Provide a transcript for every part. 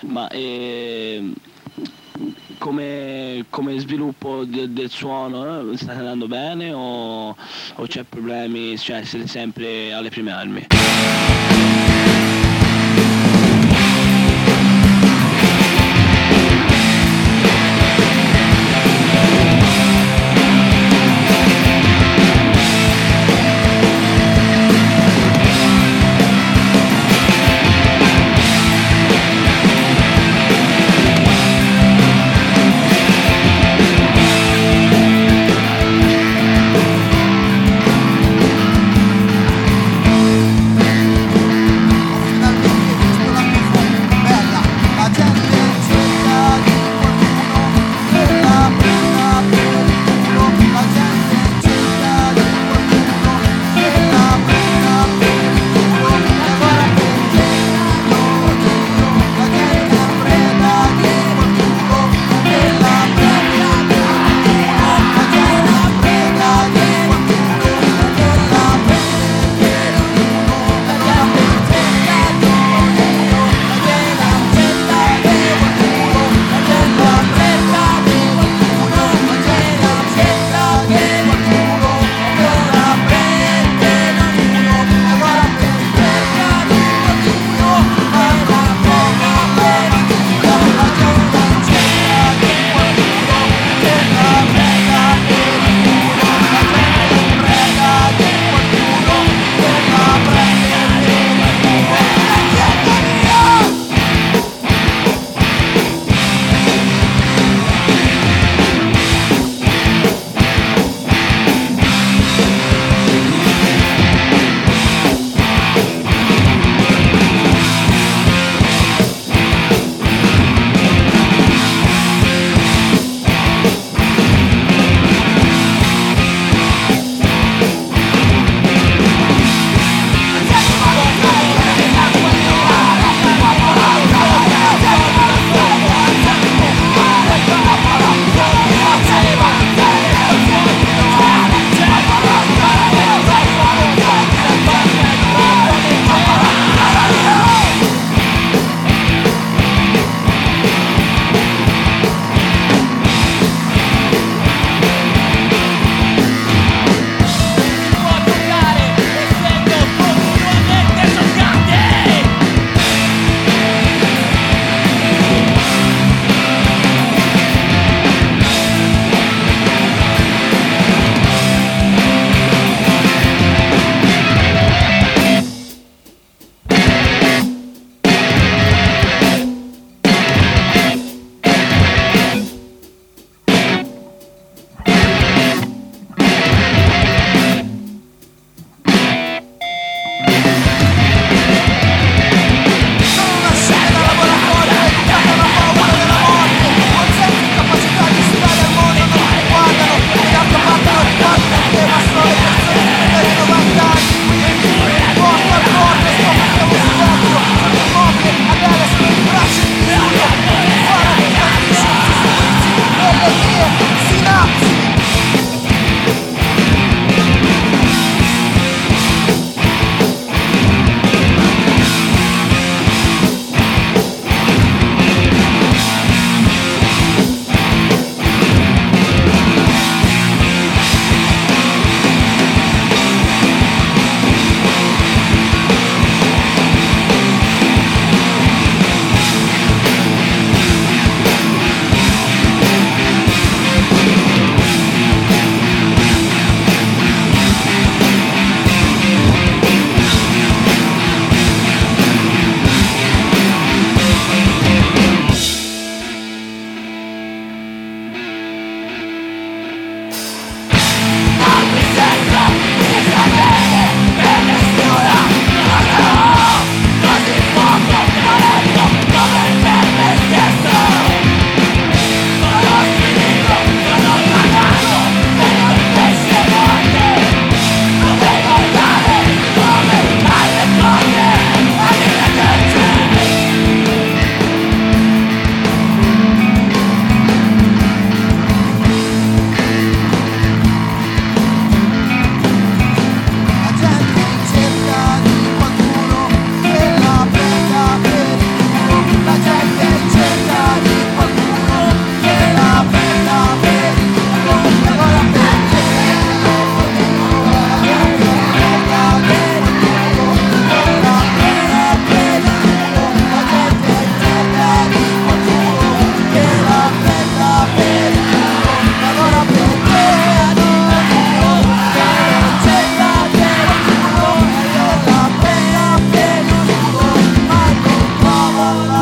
Ma come sviluppo del suono state andando bene o c'è problemi, cioè siete sempre alle prime armi?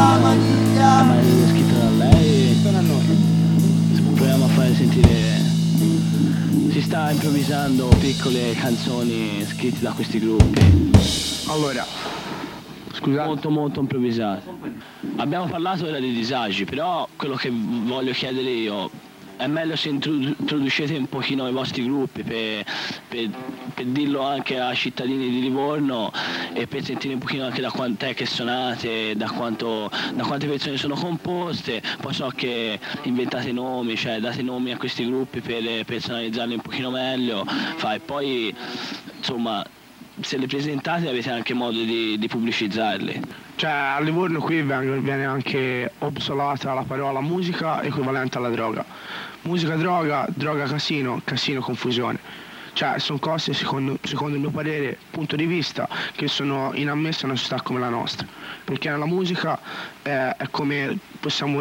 Ma è scritto da lei? Sono a noi. Proviamo a fare sentire. Si sta improvvisando piccole canzoni scritte da questi gruppi. Allora, scusate. Molto improvvisate. Abbiamo parlato ora dei disagi, però quello che voglio chiedere io è meglio se introducete un pochino i vostri gruppi per dirlo anche ai cittadini di Livorno e per sentire un pochino anche da quant'è che suonate, da quante persone sono composte. Poi so che inventate nomi, cioè date nomi a questi gruppi per personalizzarli un pochino meglio, e poi insomma se li presentate avete anche modo di pubblicizzarli. Cioè a Livorno qui viene anche obsolata la parola musica equivalente alla droga. Musica droga, droga casino, casino confusione. Cioè sono cose secondo il mio parere, punto di vista, che sono inammesse in una società come la nostra. Perché la musica è come possiamo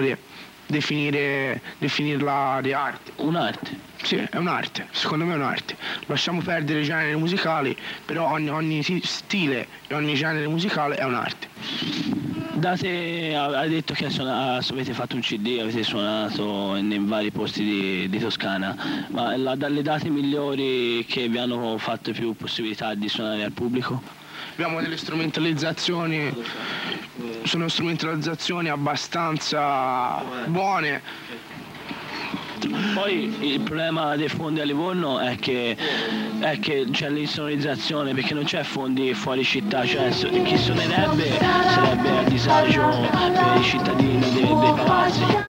definirla di arte. Un'arte. Sì, è un'arte, secondo me è un'arte. Lasciamo perdere i generi musicali, però ogni stile e ogni genere musicale è un'arte. Hai detto che avete fatto un CD, avete suonato in vari posti di Toscana, ma dalle date migliori che vi hanno fatto più possibilità di suonare al pubblico? Abbiamo delle strumentalizzazioni, sono strumentalizzazioni abbastanza buone. Poi il problema dei fondi a Livorno è che c'è l'insonorizzazione, perché non c'è fondi fuori città, cioè chi suonerebbe sarebbe a disagio per i cittadini dei palazzi.